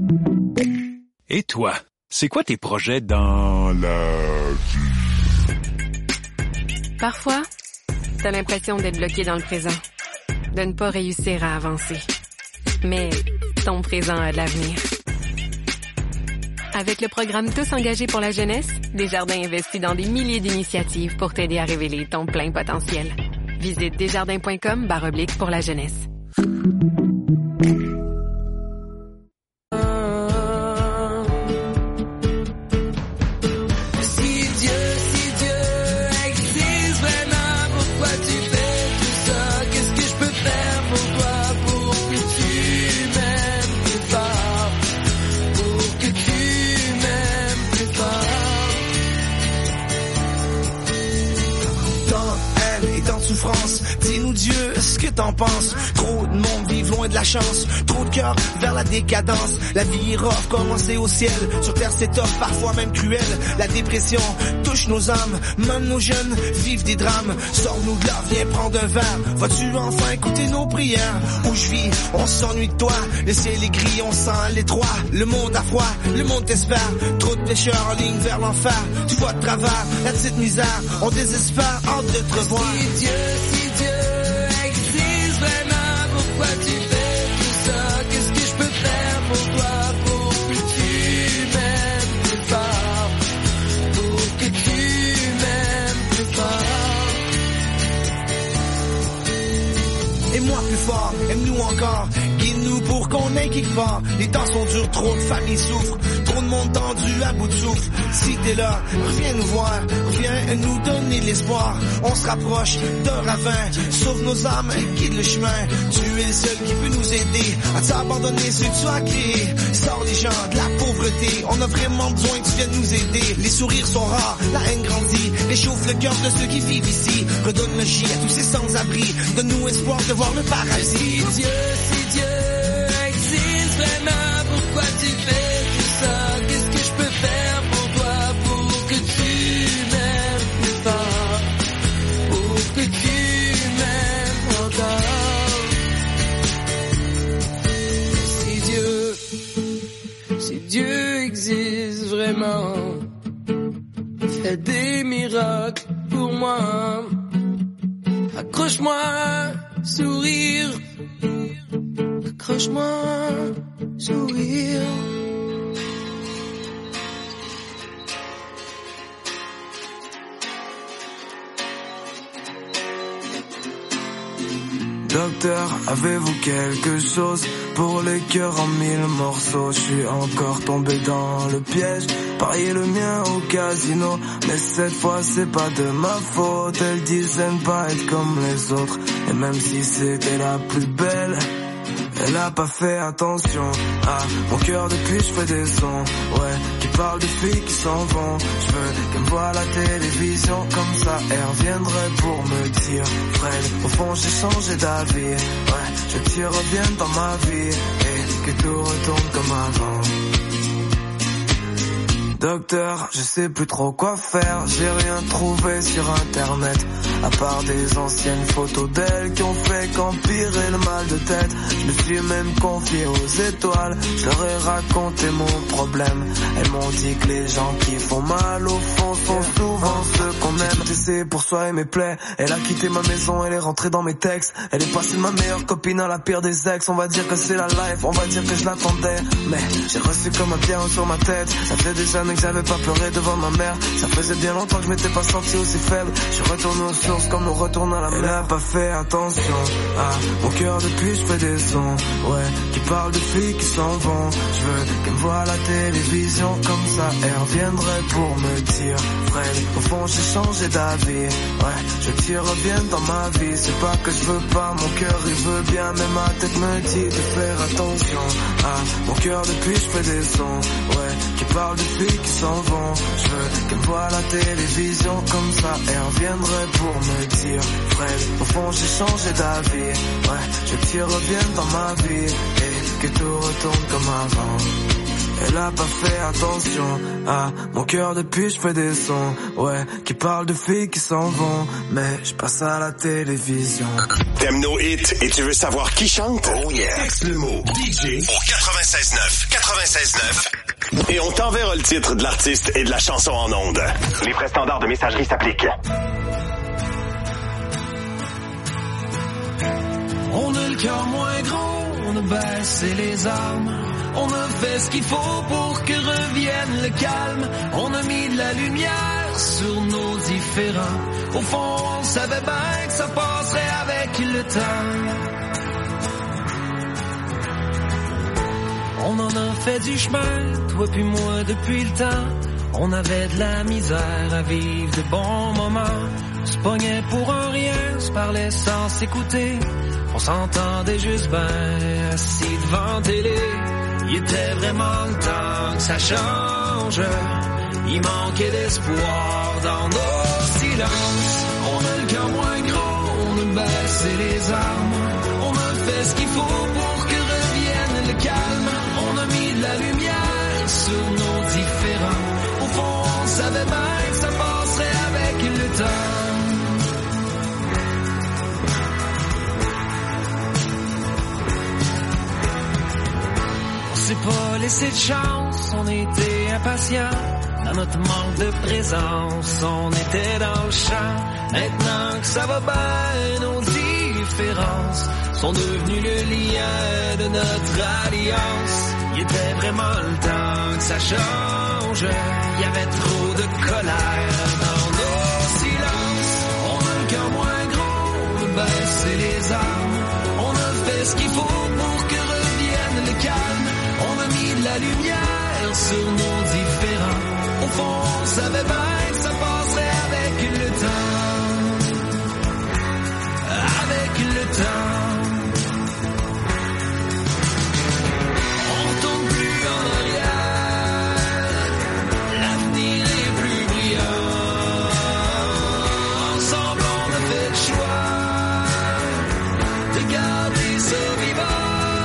Et toi, c'est quoi tes projets dans la vie? Parfois, t'as l'impression d'être bloqué dans le présent, de ne pas réussir à avancer. Mais ton présent a de l'avenir. Avec le programme Tous engagés pour la jeunesse, Desjardins investit dans des milliers d'initiatives pour t'aider à révéler ton plein potentiel. Visite desjardins.com/pour la jeunesse. Dis-nous Dieu, ce que t'en penses? Trop de monde vivent loin de la chance, trop de cœur vers la décadence. La vie est rough, commencée au ciel. Sur terre c'est tough, parfois même cruel. La dépression touche nos âmes, même nos jeunes vivent des drames. Sors-nous de là, viens prendre un verre. Vas-tu enfin écouter nos prières? Où je vis, on s'ennuie de toi. Le ciel est gris, on sent l'étroit. Le monde a froid, le monde t'espère. Trop de pécheurs en ligne vers l'enfer. Tu vois de travers, la petite misère. On désespère, hâte de te revoir. Si Dieu existe vraiment, pourquoi tu fais tout ça? Qu'est-ce que je peux faire pour toi, pour que tu m'aimes plus fort, pour que tu m'aimes plus fort? Aime-moi plus fort, aime-nous encore, guide-nous pour qu'on ait quelque part. Les temps sont durs, trop de familles souffrent, trop de monde tendu à bout de souffle. Si t'es là, reviens nous voir, reviens nous donner de l'espoir. On se rapproche d'un ravin, sauve nos âmes, guide le chemin. Tu es le seul qui peut nous aider à t'abandonner ce que tu as créé. Sors les gens de la pauvreté, on a vraiment besoin que tu viennes nous aider. Les sourires sont rares, la haine grandit, réchauffe le cœur de ceux qui vivent ici. Redonne le chien à tous ces sans-abri, donne-nous espoir de voir le paradis. Si Dieu existe vraiment, pourquoi tu fais tout ça? Qu'est-ce que je peux faire pour toi, pour que tu m'aimes plus fort, pour que tu m'aimes encore? Si Dieu existe vraiment, fais des miracles pour moi. Accroche-moi, sourire. Accroche-moi, sourire. Docteur, avez-vous quelque chose pour les cœurs en 1000 morceaux? Je suis encore tombé dans le piège, parier le mien au casino. Mais cette fois c'est pas de ma faute, elles disaient ne pas être comme les autres. Et même si c'était la plus belle, elle a pas fait attention à mon cœur depuis je fais des sons, ouais, qui parlent de filles qui s'en vont. Je veux qu'elle me voie à la télévision, comme ça elle reviendrait pour me dire Fred, au fond j'ai changé d'avis, ouais, je veux que tu reviennes dans ma vie et que tout retourne comme avant. Docteur, je sais plus trop quoi faire, j'ai rien trouvé sur internet, à part des anciennes photos d'elle qui ont fait qu'empirer le mal de tête. Je me suis même confié aux étoiles, je leur ai raconté mon problème. Elles m'ont dit que les gens qui font mal au fond sont souvent ceux qu'on aime. C'est pour soigner mes plaies, elle a quitté ma maison, elle est rentrée dans mes textes. Elle est passée de ma meilleure copine à la pire des ex. On va dire que c'est la life, on va dire que je l'attendais, mais j'ai reçu comme un pierre sur ma tête. Ça fait des années que j'avais pas pleuré devant ma mère, ça faisait bien longtemps que je m'étais pas senti aussi faible. Je retourne aux sources comme on retourne à la mer. Elle a pas fait attention à mon cœur depuis je fais des sons, ouais, qui parlent de filles qui s'en vont. Je veux qu'elle me voie à la télévision, comme ça elle reviendrait pour me dire Fred, au fond j'ai changé d'avis, ouais, je veux que tu reviennes dans ma vie. C'est pas que je veux pas, mon cœur il veut bien, mais ma tête me dit de faire attention à mon cœur depuis je fais des sons, ouais, qui parlent de filles qui s'en vont. Je veux qu'elle me voie à la télévision, comme ça elle reviendrait pour me dire Fred, au fond j'ai changé d'avis, ouais, je veux que tu reviennes dans ma vie et que tout retourne comme avant. Elle a pas fait attention à mon cœur depuis je fais des sons, ouais, qui parlent de filles qui s'en vont, mais je passe à la télévision. T'aimes nos hits et tu veux savoir qui chante? Oh yeah! Texte le mot DJ au 96.9 et on t'enverra le titre de l'artiste et de la chanson en ondes. Les frais standards de messagerie s'appliquent. On a le cœur moins gros, on a baissé les armes. On a fait ce qu'il faut pour que revienne le calme. On a mis de la lumière sur nos différends. Au fond, on savait bien que ça passerait avec le temps. On en a fait du chemin, toi puis moi depuis le temps. On avait de la misère à vivre de bons moments. On se pognait pour un rien, se parlait sans s'écouter. On s'entendait juste ben assis devant télé. Il était vraiment le temps que ça change. Il manquait d'espoir dans nos silences. On a le cœur moins gros, on a baissé les armes. On a fait ce qu'il faut pour que revienne le calme. On a mis de la lumière sur nos différends. Au fond, on savait bien que ça passerait avec le temps. On s'est pas laissé de chance, on était impatients. Dans notre manque de présence, on était dans le champ. Maintenant que ça va bien, nos différences sont devenues le lien de notre alliance. Il était vraiment le temps que ça change. Il y avait trop de colère dans nos silences. On a le cœur moins gros, on a baissé les armes. On a fait ce qu'il faut pour que revienne le calme. On a mis de la lumière sur nos différends. Au fond, on savait bien que ça passerait avec le temps. Avec le temps. On retourne plus en arrière. L'avenir est plus brillant. Ensemble, on a fait le choix de garder ce vivant.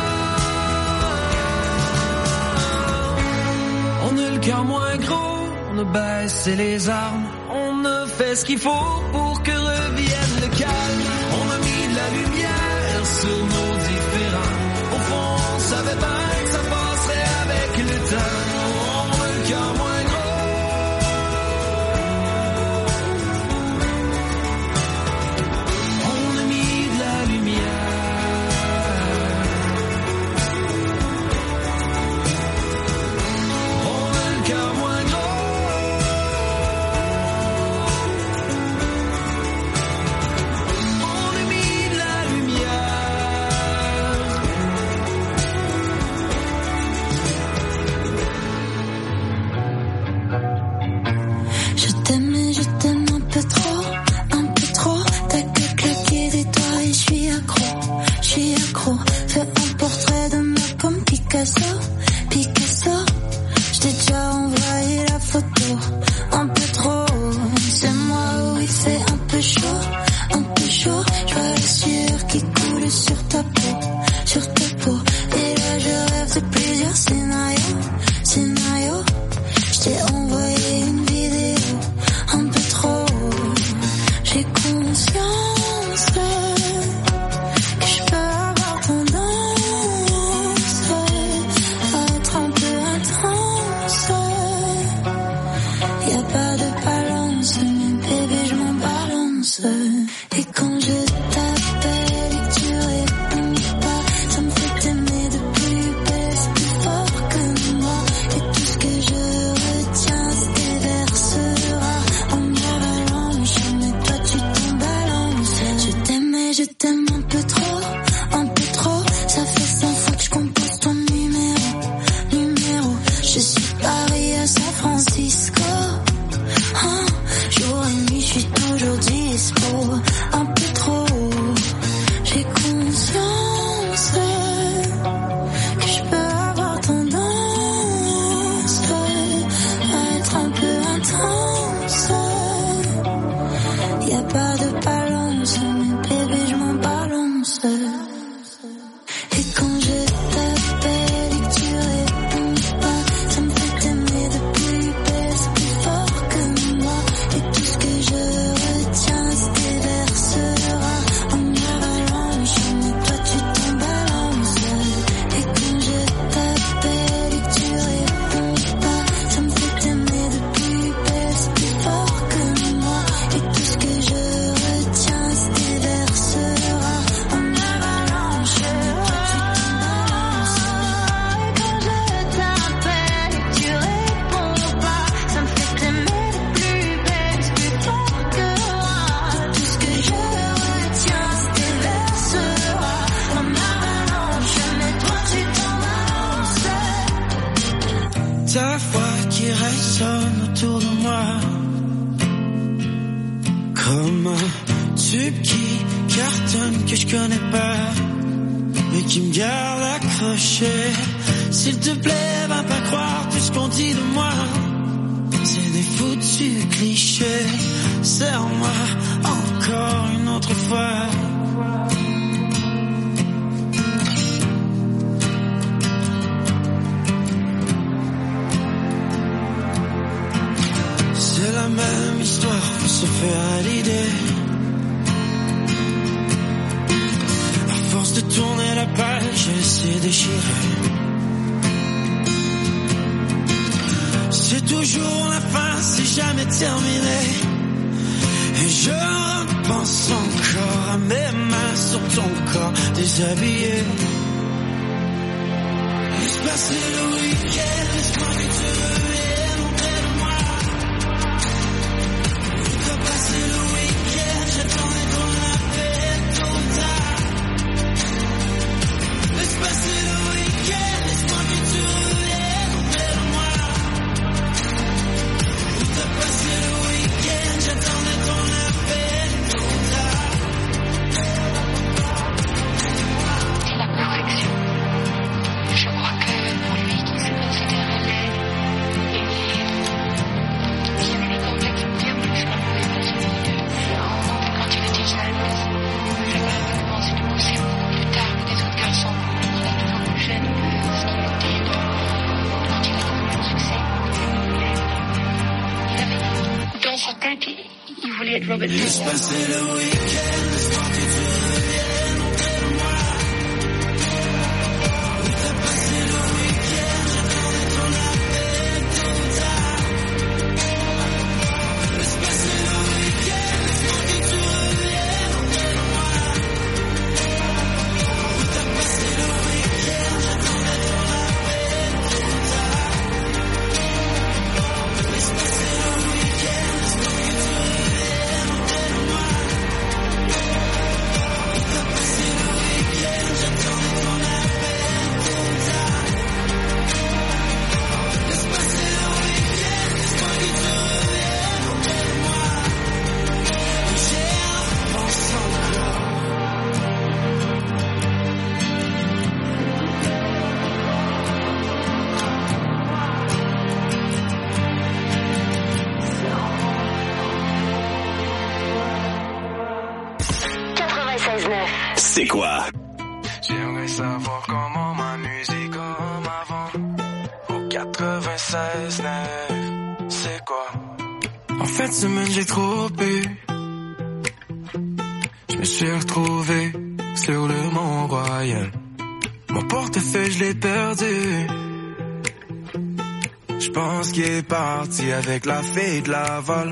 On a le cœur moins gros, on a baissé les armes. On a fait ce qu'il faut pour que revienne le calme. On a mis de la lumière sur nos différends. Au fond, on savait bien que ça passerait avec le temps. On a le cœur moins gros. On a mis de la lumière. On a le cœur moins gros. On a mis de la lumière. ta voix qui résonne autour de moi, comme un tube qui cartonne que je connais pas, mais qui me garde accroché. S'il te plaît, va pas croire tout ce qu'on dit de moi, c'est des foutus clichés. Serre-moi encore une autre fois. C'est la même histoire, faut se faire à l'idée. À force de tourner la page, elle s'est déchirée. C'est toujours la fin, c'est jamais terminé. Et je repense encore à mes mains sur ton corps déshabillé. Laisse passer le week-end, laisse-moi que tu reviennes auprès de moi. Laisse passer le week-end, j'attendais ton appel tôt ou tard. Laisse passer le week-end, laisse-moi que tu reviennes auprès de moi. Laisse passer le week-end, j'attendais ton appel tôt ou tard. C'est la perfection. Je crois que pour lui qui se considérait il y avait des complexes bien plus quand il était jeune. Je pense que c'est beaucoup plus tard que des autres garçons. Il est toujours plus jeune que ce qu'il était quand il a connu le succès. Dans sa tête, il voulait être Robert Laisse passer le week-end, laisse-moi que tu reviennes auprès de moi. Laisse passer le week-end, j'attendais ton appel tôt ou tard. Laisse passer le week-end, laisse-moi que tu reviennes auprès de moi. Laisse passer le week-end, j'attendais ton appel tôt ou tard. Laisse passer le week-end, laisse-moi que tu reviennes auprès de moi. Laisse passer le week-end, j'attendais ton appel tôt ou tard. Laisse passer le week-end, laisse-moi que tu reviennes auprès de moi. J'y repense encore. C'est quoi? J'aimerais savoir comment ma musique comme avant. Au 96.9, c'est quoi? En fin de semaine, j'ai trop bu. Je me suis retrouvé sur le Mont-Royal. Mon portefeuille, je l'ai perdu. Je pense qu'il est parti avec la fille de Laval.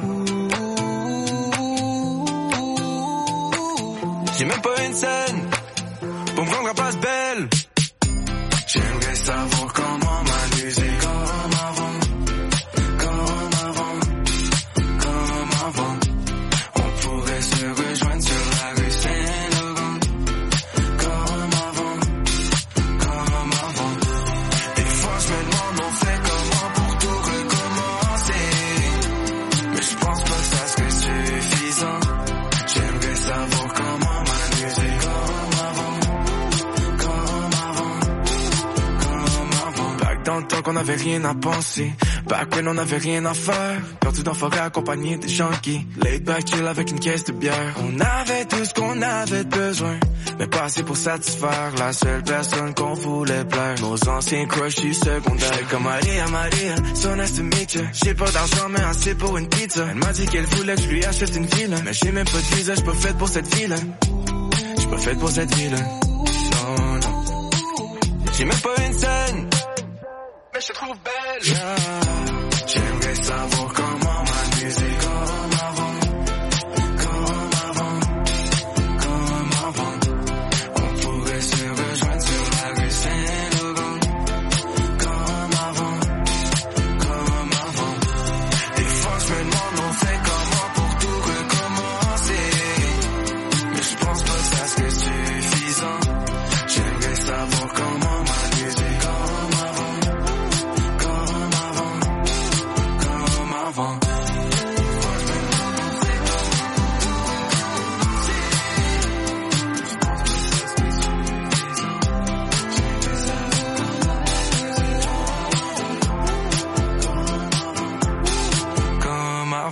J'ai même pas une scène pour me rendre à Place Belle. J'aimerais savoir comment ma musique comme avant. Comme avant, comme avant. On pourrait se rejoindre sur la rue Saint-Laurent. Comme avant, comme avant. Des fois je me demande on fait comment pour tout recommencer. Mais je pense pas que ça serait suffisant. J'aimerais savoir comment ma musique comme avant. Comme avant, comme avant. Back dans le temps qu'on avait rien à penser. Back when on avait rien à faire. Perdu dans forêt accompagné des junkies. Laid back chill avec une caisse de bière. On avait tout ce qu'on avait besoin, mais pas assez pour satisfaire la seule personne qu'on voulait plaire. Nos anciens crushies secondaires. J'étais comme Maria, Maria, so nice to meet you. J'ai pas d'argent mais assez pour une pizza. Elle m'a dit qu'elle voulait que je lui achète une ville. Mais j'ai même pas de visa, j'suis pas faite pour cette ville. J'suis pas faite pour cette ville. Non, non. J'ai même pas une scène, mais je te trouve belle. Yeah. J'aimerais savoir comment ma musique comme avant. Comme avant, comme avant. On pourrait se rejoindre sur la rue Saint-Laurent. Comme avant, comme avant. Des fois je me demande on fait comment pour tout recommencer. Mais je pense pas que ça serait suffisant. J'aimerais savoir comment ma musique comme avant. Comme avant.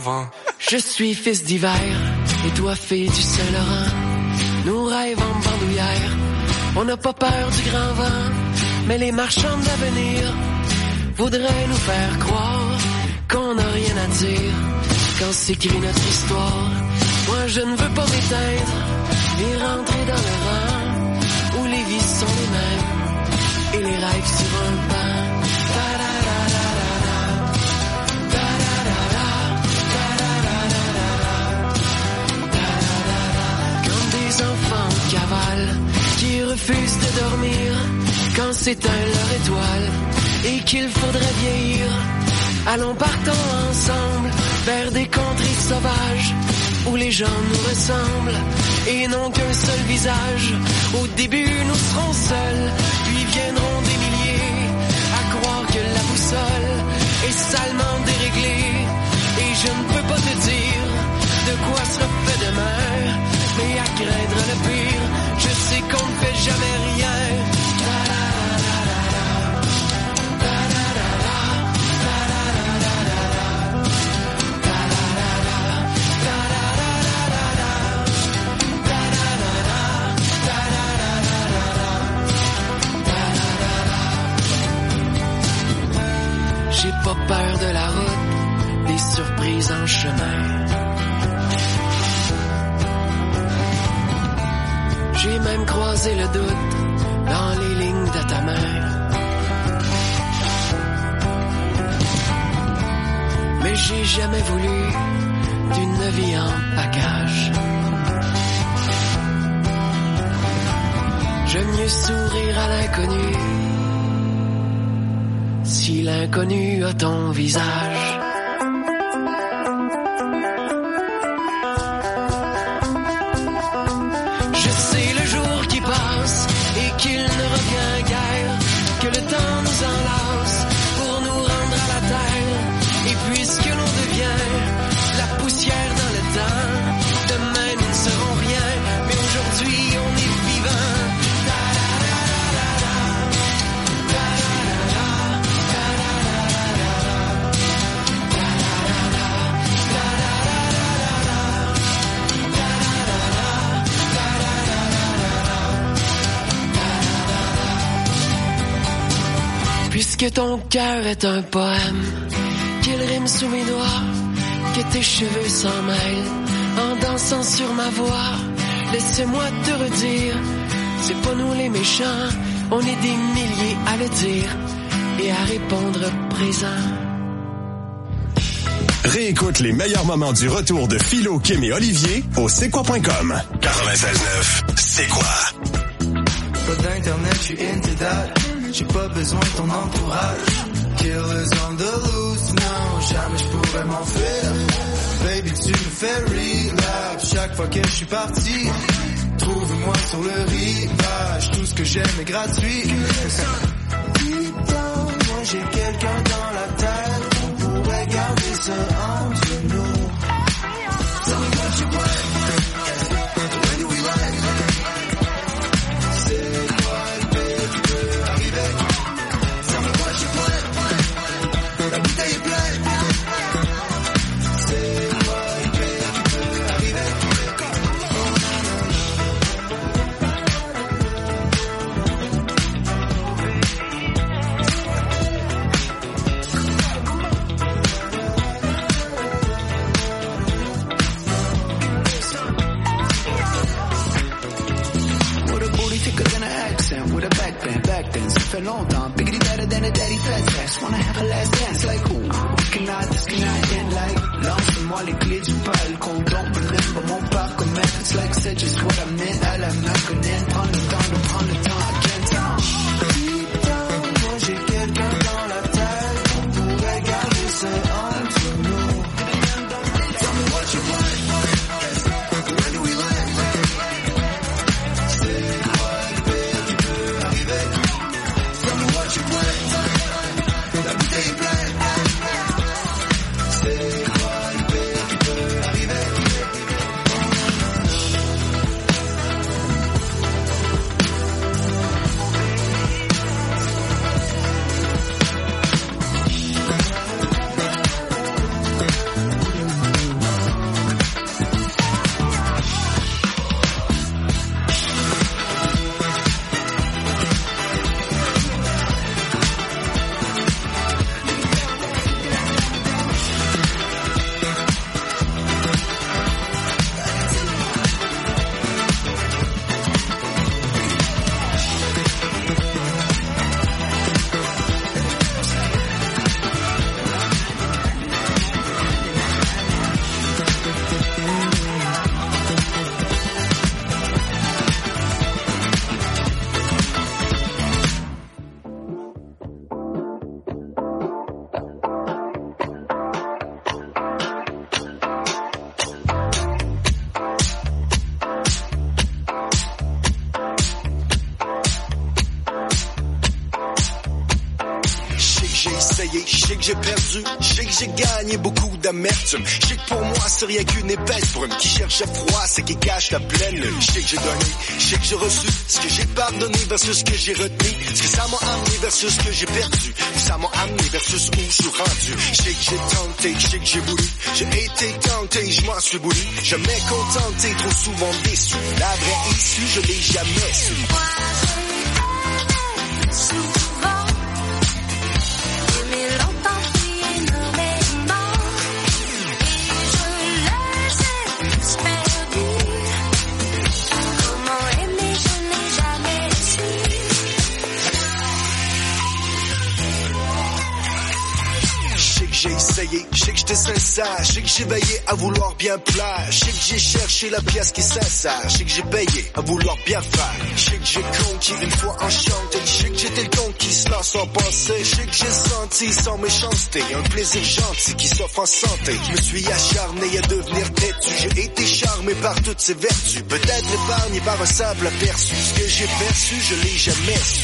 Saint-Laurent. Je suis fils d'hiver, et toi fille du Saint-Laurent. Nous rêvons en bandoulière, on n'a pas peur du grand vent. Mais les marchands d'avenir voudraient nous faire croire qu'on n'a rien à dire quand s'écrit notre histoire. Moi je ne veux pas m'éteindre, ni rentrer dans le rang où les vies sont les mêmes et les rêves sur un banc. Enfants cavales qui refusent de dormir quand s'éteint leur étoile et qu'il faudrait vieillir. Allons partons ensemble vers des contrées sauvages où les gens nous ressemblent et n'ont qu'un seul visage. Au début nous serons seuls, puis viendront des milliers à croire que la boussole est salement déréglée. Et je ne peux pas te dire de quoi sera fait demain, mais à craindre le pire, je sais qu'on ne fait jamais rien. J'ai pas peur de la route, des surprises en chemin. J'ai même croisé le doute dans les lignes de ta main. Mais j'ai jamais voulu d'une vie en package. J'aime mieux sourire à l'inconnu si l'inconnu a ton visage. Qu'il ne revient guère, que le temps nous enlace pour nous rendre à la terre. Et puisque l'on devient la poussière dans le temps, demain nous ne serons rien, mais aujourd'hui on est vivant. Puisque ton cœur est un poème, qu'il rime sous mes doigts, que tes cheveux s'en mêlent en dansant sur ma voix. Laisse-moi te redire, c'est pas nous les méchants, on est des milliers à le dire et à répondre présent. Réécoute les meilleurs moments du retour de Philo, Kim et Olivier au c'est-quoi.com. 96.9, c'est quoi? Pas d'internet, je suis into that. J'ai pas besoin de ton entourage. Killers on the loose, non, jamais je pourrais m'enfuir. Baby, tu me fais relax chaque fois que je suis parti. Trouve-moi sur le rivage, tout ce que j'aime est gratuit. Putain, moi j'ai quelqu'un dans la tête, on pourrait garder ça entre nous. Tell me what you want. For longtemps, bigger better than a daddy fat ass. Wanna have a last dance like ooh, this cannot end like lance-moi les clés du balcon. Don't remember mon parcours, it's like said just what I meant. À la Malcolm, prends le temps de prendre le temps. I can't tell. Putain, moi j'ai quelqu'un dans la tête, on pourrait garder ça entre nous. Tell me what you want. When do we land? C'est quoi le pire qui peut arriver? What you want, la bouteille est pleine. C'est quoi le pire qui peut arriver? essayé, je sais que j'ai perdu, je sais que j'ai gagné beaucoup d'amertume. Je sais que pour moi c'est rien qu'une épaisse brume qui cherche à froid, c'est qui cache la pleine lune. Je sais que j'ai donné, je sais que j'ai reçu, ce que j'ai pardonné versus ce que j'ai retenu, ce que ça m'a amené versus ce que j'ai perdu, où ça m'a amené versus où je suis rendu. Je sais que j'ai tenté, je sais que j'ai voulu, j'ai été tenté, je m'en suis voulu, jamais contenté, trop souvent déçu. La vraie issue, je l'ai jamais su. Souvent, mais longtemps énormément, et je les ai tous perdus. Comment aimer, je n'ai jamais su. Je sais que j'ai essayé, je sais que j'étais sincère, je sais que j'ai veillé à vouloir bien plaire, je sais que j'ai cherché la pièce qui sincère, je sais que j'ai payé à vouloir bien faire, je sais que j'ai conquis une fois enchanté, je sais que j'étais le con qui se lance sans penser, je sais que j'ai senti sans méchanceté un plaisir gentil qui s'offre en santé. Je me suis acharné à devenir têtu, j'ai été charmé par toutes ces vertus, peut-être épargné par un simple aperçu, ce que j'ai perçu je l'ai jamais su.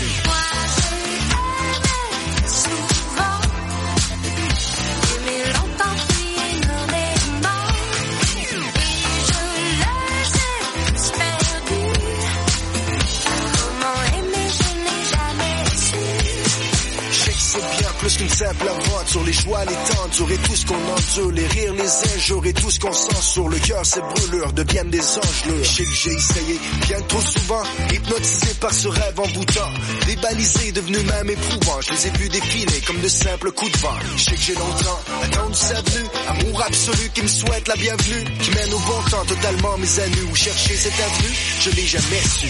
Plus qu'une simple aventure, les joies, les tendures et tout ce qu'on endure, les rires, les injures et tout ce qu'on sent sur le cœur, ces brûlures deviennent des engelures. Je sais que j'ai essayé bien trop souvent, hypnotisé par ce rêve envoûtant, débalisé, devenu même éprouvant, je les ai vus défiler comme de simples coups de vent. Je sais que j'ai longtemps attendu sa venue, amour absolu qui me souhaite la bienvenue, qui mène au bon temps totalement mes à nu, où chercher cette avenue, je l'ai jamais su.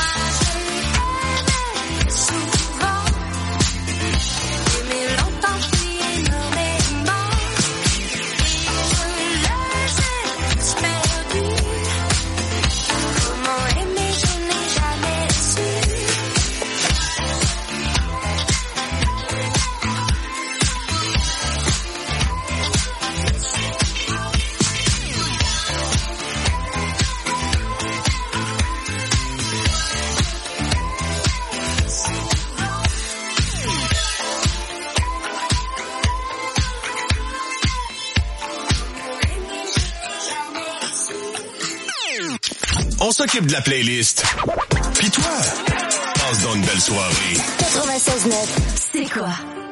On s'occupe de la playlist. Puis toi, passe donc une belle soirée. 96.9, c'est quoi?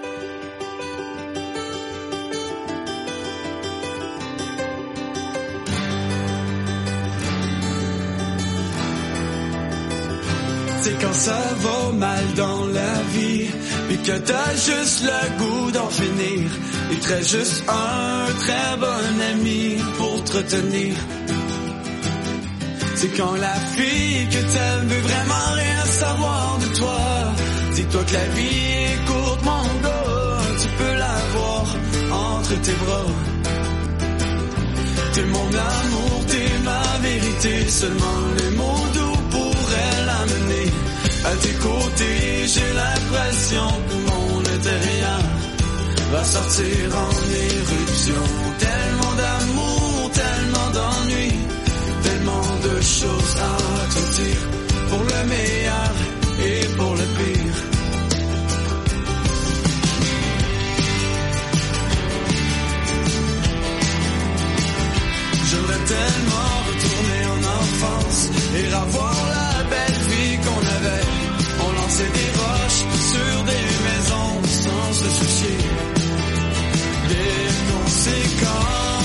C'est quand ça va mal dans la vie, puis que t'as juste le goût d'en finir, il te reste juste un très bon ami pour te retenir. C'est quand la fille que t'aimes veut vraiment rien savoir de toi. Dis-toi que la vie est courte, mon gars, tu peux l'avoir entre tes bras. T'es mon amour, t'es ma vérité, seulement les mots doux pourraient l'amener à tes côtés. J'ai l'impression que mon intérieur va sortir en éruption. Tellement d'amour, tellement d'ennui, tellement de choses à te dire, pour le meilleur et pour le pire. J'aimerais tellement retourner en enfance et revoir la belle vie qu'on avait. On lançait des roches sur des maisons sans se soucier des conséquences.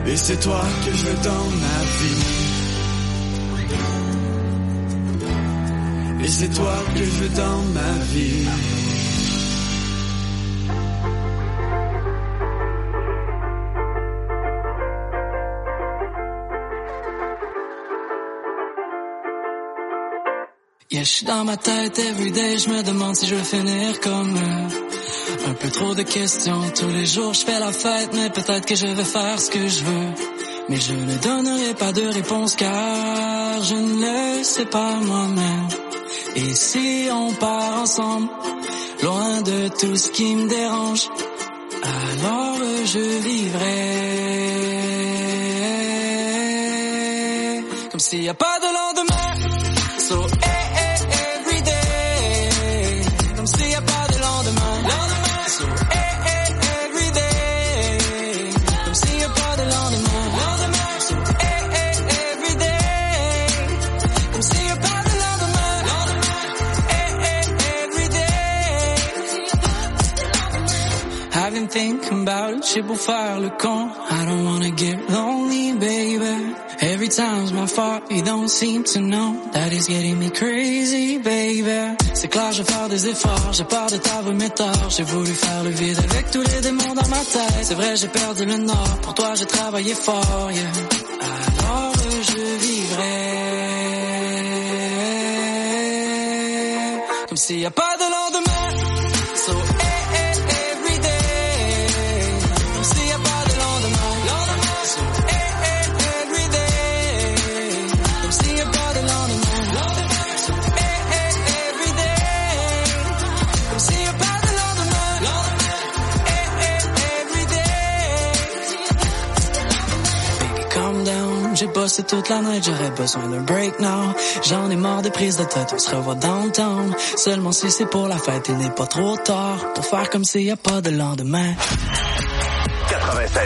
Et c'est toi que je veux dans ma vie. Et c'est toi que je veux dans ma vie. Yeah, je suis dans ma tête everyday, je me demande si je vais finir comme eux. Un peu trop de questions, tous les jours je fais la fête, mais peut-être que je vais faire ce que je veux. Mais je ne donnerai pas de réponse car je ne le sais pas moi-même. Et si on part ensemble, loin de tout ce qui me dérange, alors je vivrai comme s'il n'y a pas de lendemain. So every day, comme s'il n'y a pas de lendemain. So every day, comme s'il n'y a pas de lendemain. So every day, comme s'il n'y a pas de lendemain. Every day. I've been thinking about it, j'ai beau faire le con. I don't wanna get lonely, baby. Every time's my fault, you don't seem to know that it's getting me crazy, baby. C'est clair, je vais faire des efforts, j'ai peur de t'avouer mes torts. J'ai voulu faire le vide avec tous les démons dans ma tête. C'est vrai, j'ai perdu le nord, pour toi j'ai travaillé fort, yeah. Alors je vivrai comme s'il n'y a pas de lendemain. So every day, comme s'il n'y a pas de lendemain. So every day, comme s'il n'y a pas de lendemain. So every day, comme s'il n'y a pas de lendemain. Every day. Baby, calm down, j'ai bossé toute la nuit, j'aurais besoin d'un break now. J'en ai marre des prises de tête, on se revoit downtown. Seulement si c'est pour la fête, il n'est pas trop tard pour faire comme s'il n'y a pas de lendemain. 96.9.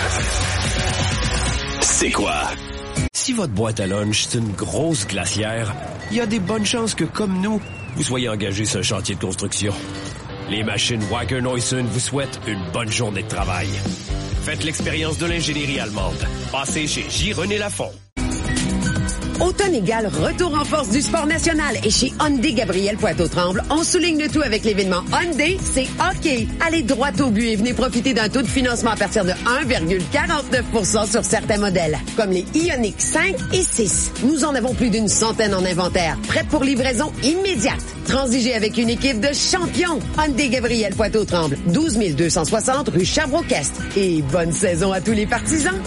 C'est quoi? Si votre boîte à lunch, c'est une grosse glacière, il y a des bonnes chances que, comme nous, vous soyez engagé sur un chantier de construction. Les machines Wacker Neuson vous souhaitent une bonne journée de travail. Faites l'expérience de l'ingénierie allemande. Passez chez J. René Lafont. Automne égale retour en force du sport national. Et chez Hyundai Gabriel Poitou-Tremble, on souligne le tout avec l'événement Hyundai, c'est hockey. Allez droit au but et venez profiter d'un taux de financement à partir de 1,49% sur certains modèles, comme les Ioniq 5 et 6. Nous en avons plus d'une centaine en inventaire, prêtes pour livraison immédiate. Transigez avec une équipe de champions. Hyundai Gabriel Poitou-Tremble, 12 260 rue Sherbrooke-Est. Et bonne saison à tous les partisans.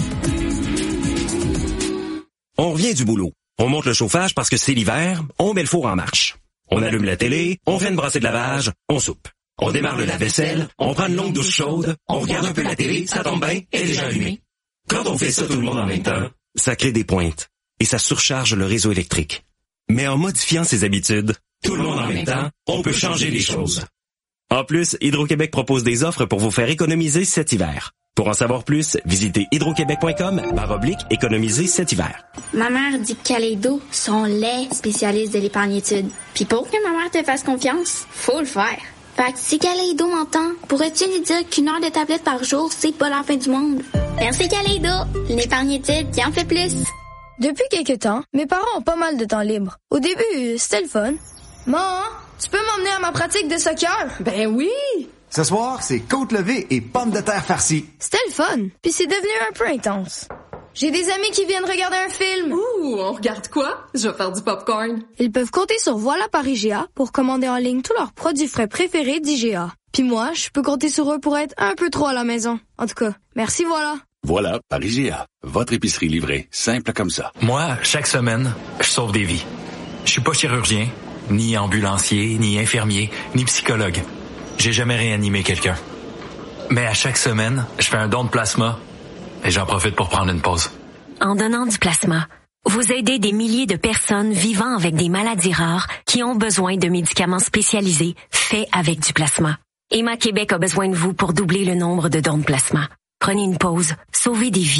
On revient du boulot. On monte le chauffage parce que c'est l'hiver, on met le four en marche. On allume la télé, on fait une brassée de lavage, on soupe. On démarre le lave-vaisselle, on prend une longue douche chaude, on regarde un peu la télé, ça tombe bien, elle est déjà allumée. Quand on fait ça tout le monde en même temps, ça crée des pointes et ça surcharge le réseau électrique. Mais en modifiant ses habitudes, tout le monde en même temps, on peut changer les choses. En plus, Hydro-Québec propose des offres pour vous faire économiser cet hiver. Pour en savoir plus, visitez hydroquebec.com/économiser cet hiver. Ma mère dit que Kaleido sont les spécialistes de l'épargne-études. Puis pour que ma mère te fasse confiance, faut le faire. Fait que si Kaleido m'entend, pourrais-tu lui dire qu'une heure de tablette par jour, c'est pas la fin du monde? Merci Kaleido, l'épargne-études qui en fait plus. Depuis quelques temps, mes parents ont pas mal de temps libre. Au début, c'était le fun. Maman, tu peux m'emmener à ma pratique de soccer? Ben oui! Ce soir, c'est côte levée et pommes de terre farcies. C'était le fun, puis c'est devenu un peu intense. J'ai des amis qui viennent regarder un film. Ouh, on regarde quoi? Je vais faire du popcorn. Ils peuvent compter sur Voilà par IGA pour commander en ligne tous leurs produits frais préférés d'IGA. Puis moi, je peux compter sur eux pour être un peu trop à la maison. En tout cas, merci Voilà. Voilà par IGA. Votre épicerie livrée, simple comme ça. Moi, chaque semaine, je sauve des vies. Je suis pas chirurgien, ni ambulancier, ni infirmier, ni psychologue. J'ai jamais réanimé quelqu'un. Mais à chaque semaine, je fais un don de plasma et j'en profite pour prendre une pause. En donnant du plasma, vous aidez des milliers de personnes vivant avec des maladies rares qui ont besoin de médicaments spécialisés faits avec du plasma. Emma Québec a besoin de vous pour doubler le nombre de dons de plasma. Prenez une pause, sauvez des vies.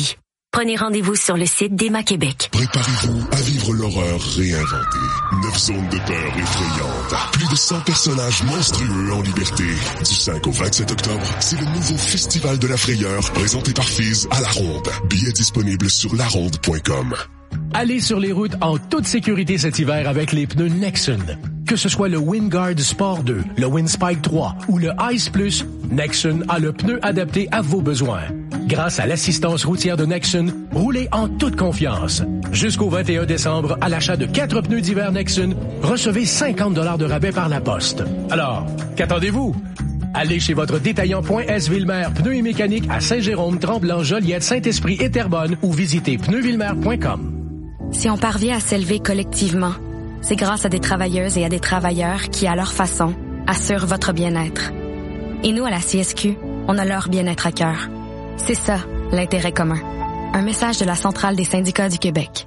Prenez rendez-vous sur le site d'Emma Québec. Préparez-vous à vivre l'horreur réinventée. 9 zones de peur effrayantes. Plus de 100 personnages monstrueux en liberté. Du 5 au 27 octobre, c'est le nouveau Festival de la frayeur présenté par Fizz à La Ronde. Billets disponibles sur laronde.com. Allez sur les routes en toute sécurité cet hiver avec les pneus Nexen. Que ce soit le Wingard Sport 2, le Windspike 3 ou le Ice Plus, Nexen a le pneu adapté à vos besoins. Grâce à l'assistance routière de Nexen, roulez en toute confiance. Jusqu'au 21 décembre, à l'achat de 4 pneus d'hiver Nexen, recevez 50 $ de rabais par la poste. Alors, qu'attendez-vous? Allez chez votre détaillant .S Villemer Pneus et Mécanique à Saint-Jérôme, Tremblant, Joliette, Saint-Esprit et Terrebonne ou visitez pneusvillemer.com. Si on parvient à s'élever collectivement, c'est grâce à des travailleuses et à des travailleurs qui, à leur façon, assurent votre bien-être. Et nous, à la CSQ, on a leur bien-être à cœur. C'est ça, l'intérêt commun. Un message de la Centrale des syndicats du Québec.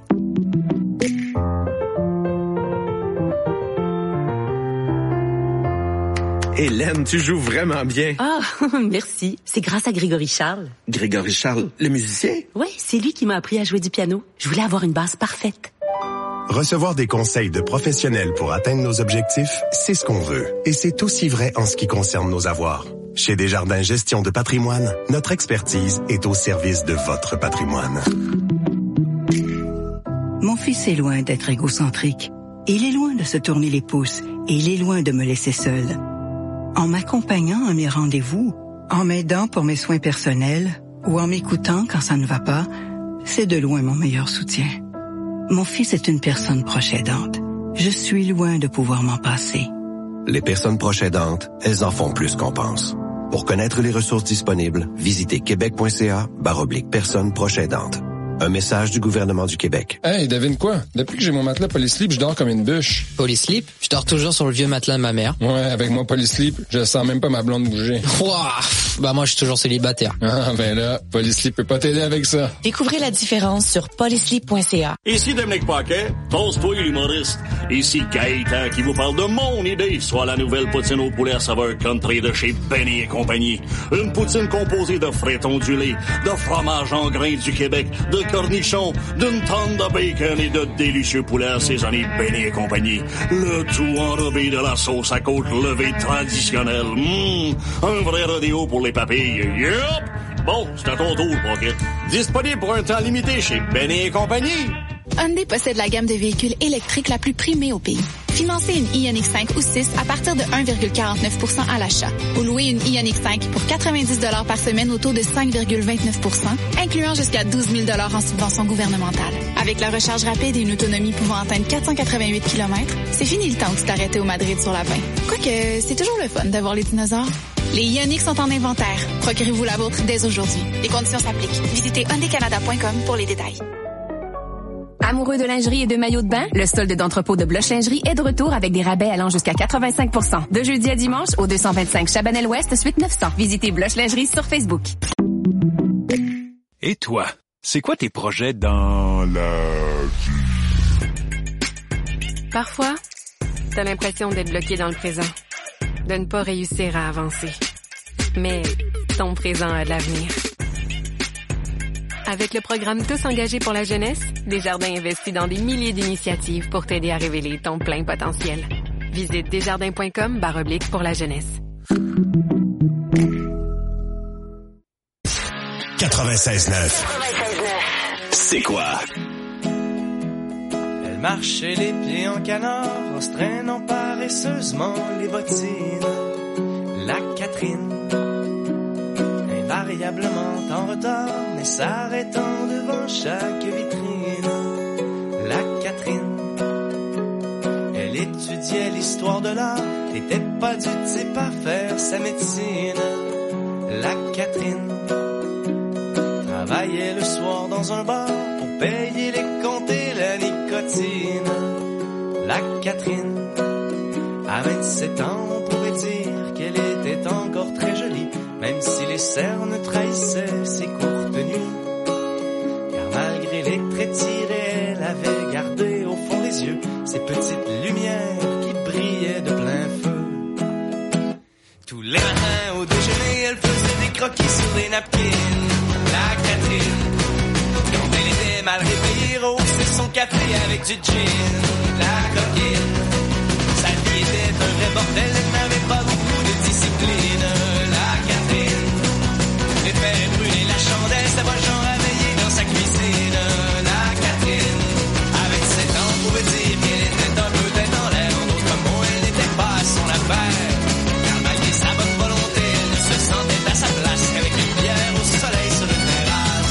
Hélène, tu joues vraiment bien. Ah, merci. C'est grâce à Grégory Charles. Grégory Charles, le musicien? Oui, c'est lui qui m'a appris à jouer du piano. Je voulais avoir une base parfaite. Recevoir des conseils de professionnels pour atteindre nos objectifs, c'est ce qu'on veut. Et c'est aussi vrai en ce qui concerne nos avoirs. Chez Desjardins Gestion de patrimoine, notre expertise est au service de votre patrimoine. Mon fils est loin d'être égocentrique. Il est loin de se tourner les pouces et il est loin de me laisser seule. En m'accompagnant à mes rendez-vous, en m'aidant pour mes soins personnels ou en m'écoutant quand ça ne va pas, c'est de loin mon meilleur soutien. Mon fils est une personne proche aidante. Je suis loin de pouvoir m'en passer. Les personnes proches aidantes, elles en font plus qu'on pense. Pour connaître les ressources disponibles, visitez québec.ca/personnes proches aidantes. Un message du gouvernement du Québec. Hey, devine quoi? Depuis que j'ai mon matelas Polysleep, je dors comme une bûche. Polysleep? Je dors toujours sur le vieux matelas de ma mère. Ouais, avec mon Polysleep, je sens même pas ma blonde bouger. Ouah! Bah moi, je suis toujours célibataire. Ah, ben là, Polysleep peut pas t'aider avec ça. Découvrez la différence sur polysleep.ca. Ici Dominique Paquet, toast-toi l'humoriste. Ici Gaëtan qui vous parle de mon idée, soit la nouvelle poutine au poulet à saveur country de chez Benny et compagnie. Une poutine composée de frites ondulées, de fromage en grains du Québec, de cornichons, d'une tonne de bacon et de délicieux poulets assaisonnés Benny et compagnie. Le tout enrobé de la sauce à côte levée traditionnelle. Un vrai rodéo pour les papilles. Yup! Bon, c'est à ton tour, Pocket. Disponible pour un temps limité chez Benny et compagnie. Hyundai possède la gamme de véhicules électriques la plus primée au pays. Financez une Ioniq 5 ou 6 à partir de 1,49% à l'achat. Ou louez une Ioniq 5 pour 90 $ par semaine au taux de 5,29%, incluant jusqu'à 12 000 $ en subvention gouvernementale. Avec la recharge rapide et une autonomie pouvant atteindre 488 km, c'est fini le temps où tu t'arrêtais au Madrid sur la 20. Quoique, c'est toujours le fun d'avoir les dinosaures. Les Ioniq sont en inventaire. Procurez-vous la vôtre dès aujourd'hui. Les conditions s'appliquent. Visitez hyundaicanada.com pour les détails. Amoureux de lingerie et de maillots de bain, le solde d'entrepôt de Bloch Lingerie est de retour avec des rabais allant jusqu'à 85%. De jeudi à dimanche au 225 Chabanel-Ouest, suite 900. Visitez Bloch Lingerie sur Facebook. Et toi, c'est quoi tes projets dans la vie? Parfois, t'as l'impression d'être bloqué dans le présent, de ne pas réussir à avancer. Mais ton présent a de l'avenir. Avec le programme Tous engagés pour la jeunesse, Desjardins investit dans des milliers d'initiatives pour t'aider à révéler ton plein potentiel. Visite desjardins.com/pour la jeunesse. 96.9. C'est quoi? Elle marchait les pieds en canard, en se traînant paresseusement les bottines. La Catherine, invariablement en retard, mais s'arrêtant devant chaque vitrine. La Catherine, elle étudiait l'histoire de l'art, n'était pas du type à faire sa médecine. La Catherine travaillait le soir dans un bar pour payer les comptes et la nicotine. La Catherine, à 27 ans, on pourrait dire qu'elle était encore très jolie, même si les cernes trahissaient ses courtes nuits. Car malgré les traits tirés, elle avait gardé au fond des yeux ces petites lumières qui brillaient de plein feu. Tous les matins au déjeuner, elle faisait des croquis sur des napkins. La Catherine, café avec du gin, la coquine. Sa vie était un vrai bordel, elle n'avait pas beaucoup de discipline. La Catherine préférait brûler la chandelle, ça va genre à veiller dans sa cuisine. La Catherine, avec 7 ans, on pouvait dire qu'elle était un peu tête en l'air. En d'autres mots, elle n'était pas à son affaire. Car malgré sa bonne volonté, elle ne se sentait à sa place qu'avec une bière au soleil sur une terrasse.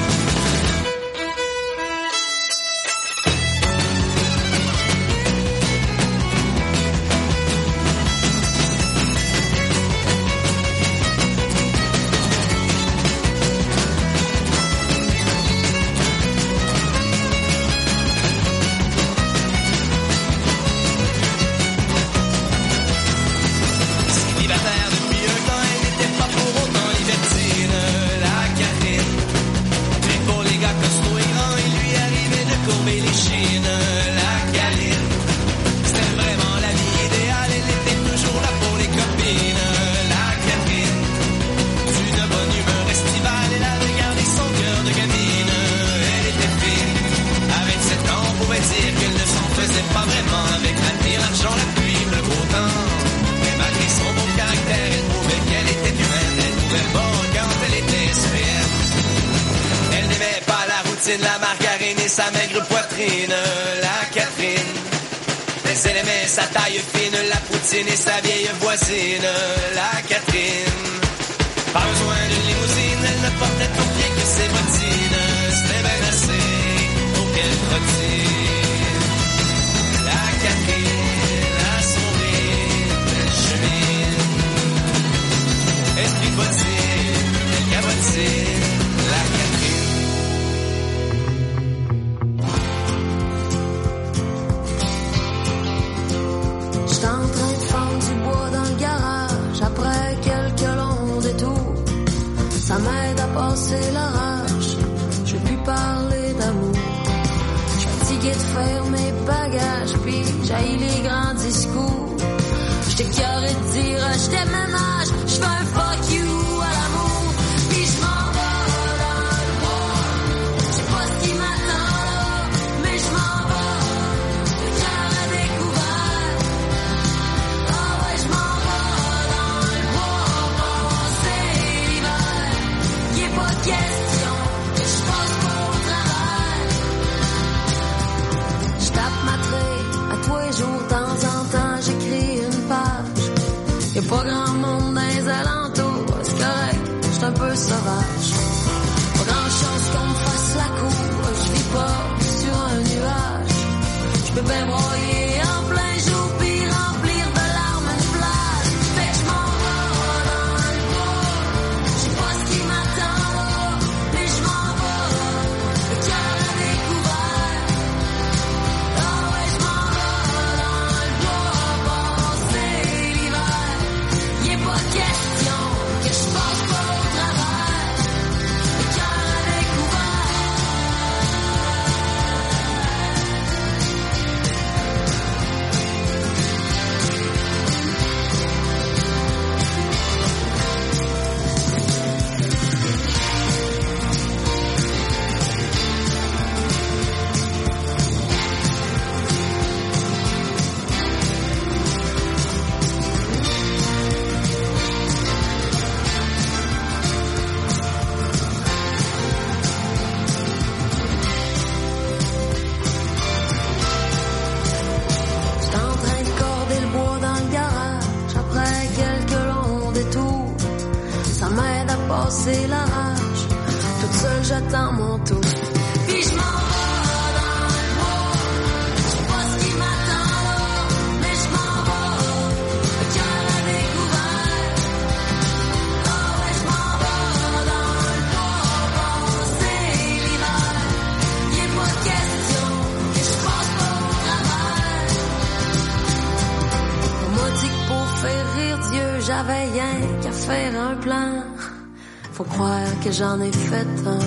Célibataire depuis un temps, elle n'était pas pour autant libertine. La Catherine, mais pour les gars costauds et grands, il lui arrivait de courber les chines. La Caline, c'était vraiment la vie idéale, elle était toujours là pour les copines. La Catherine, d'une bonne humeur estivale, elle avait gardé son cœur de gamine. Elle était fine, avec 7 ans, on pouvait dire qu'elle ne s'en faisait pas vraiment. Avec l'avenir, l'argent, la pluie, le beau temps. Mais malgré son beau caractère, elle prouvait qu'elle était humaine. Elle pouvait bon quand elle était SPM. Elle n'aimait pas la routine, la margarine et sa maigre poitrine. La Catherine, mais elle aimait sa taille fine, la poutine et sa vieille voisine. La Catherine, pas besoin d'une limousine, elle ne portait au pied que ses bottines. C'était bien assez pour qu'elle trottine. La Catherine a son rythme, elle chemine. Esprit bottine, elle cabotine. La Catherine. J'étais en train de fendre du bois dans le garage. Après quelques longs détours, ça m'aide à passer la rage. Je veux plus parler d'amour. J'suis fatigué de faire mes bagages, puis j'haïs les grands discours. J'étais carré de dire je déménage, j'fais un fuck you à l'amour. Puis j'm'en vais dans le bois. J'sais pas ce qui m'attend là, mais j'm'en vais. Le cœur à découvert. Ah ouais, j'm'en vais dans le bois. Passer l'hiver. Y'est pas question que j'passe pas au travail. J'tape ma traite à tous les jours, de temps en temps j'écris une page. Y'a pas grand monde dans les alentours, c'est correct, j'suis un peu sauvage. Pas grand chose qu'on me fasse la cour, j'vis pas sur un nuage. J'peux bien broyer en plein jour pis remplir de larmes une plage. Fait que j'm'en vais dans le bois, j'sais pas ce qui m'attend là, mais j'm'en vais, le cœur à découvert. Ah ouais, j'm'en vais dans le bois, passer l'hiver. Y'est pas question que j'passe pas au travers, le cœur à découvert. J'étais en train de corder le bois dans le garage. Après quelques longs détours, ça m'aide à passer la rage. Toute seule j'attends mon tour. Puis je m'en vais dans le bois. J'sais pas ce qui m'attend là, mais je m'en vais. Le cœur à découvert. Ah ouais, je m'en vais dans le bois, passer l'hiver. Y'est pas question que je passe pas au travers. On m'a dit que pour faire rire Dieu, j'avais rien qu'à faire un plan. Faut croire que j'en ai fait un.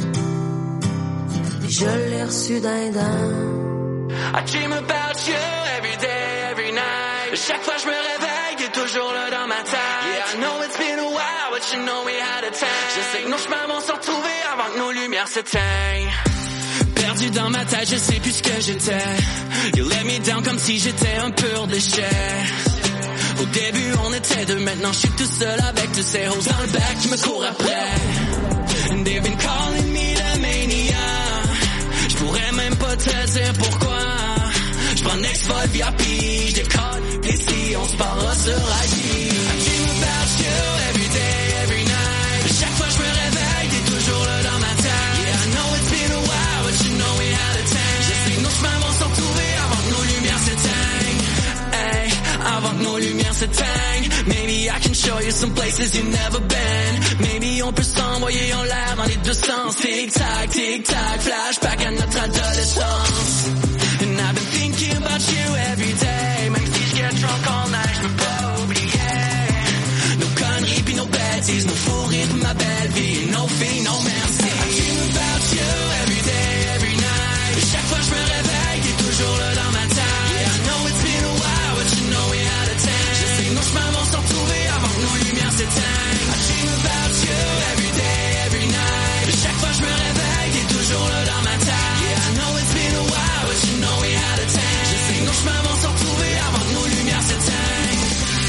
Et je l'ai reçu d'un dent. I dream about you every day, every night. Chaque fois je me réveille, t'es toujours là dans ma tête. Yeah, I know it's been a while, but you know we had a time. Je sais que nos chemins vont se retrouver avant que nos lumières s'éteignent. Perdu dans ma tête, je sais plus ce que j'étais. You let me down comme si j'étais un pur déchet. Au début on était deux, maintenant je suis tout seul avec tous ces hoes dans le bac qui me courent après. And they've been calling me the mania. J'pourrais même pas te dire pourquoi. J'prends Next Vol VIP, j'décolle ici, on se parlera sur IG. I dream about you every day, every night. Chaque fois j'me réveille, t'es toujours là dans ma tête. Yeah, I know it's been a while, but you know we had a time. Je sais que nos chemins vont se retrouver avant que nos lumières s'éteignent. Hey, avant que nos lumières s'éteignent. Maybe I can show you some places you've never been. Maybe on peut s'envoyer en l'air dans les deux sens. Tic-tac, flashback à notre adolescence. And I've been thinking about you every day. Même si je get drunk all night, j'peux pas oublier nos conneries pis nos bêtises, nos fous rires pis ma belle vie. No fee, no merci. I dream about you every day, every night. Chaque fois j'me réveille, t'es toujours là dans ma tête. Yeah, I know it's been a while, but you know we had a time. Je sais que nos chemins vont se retrouver avant que nos lumières s'éteignent. I dream about you every day, every night. Chaque fois j'me réveille, t'es toujours là dans ma tête. Yeah, I know it's been a while, but you know we had a time. Je sais que nos chemins vont se retrouver avant que nos lumières s'éteignent.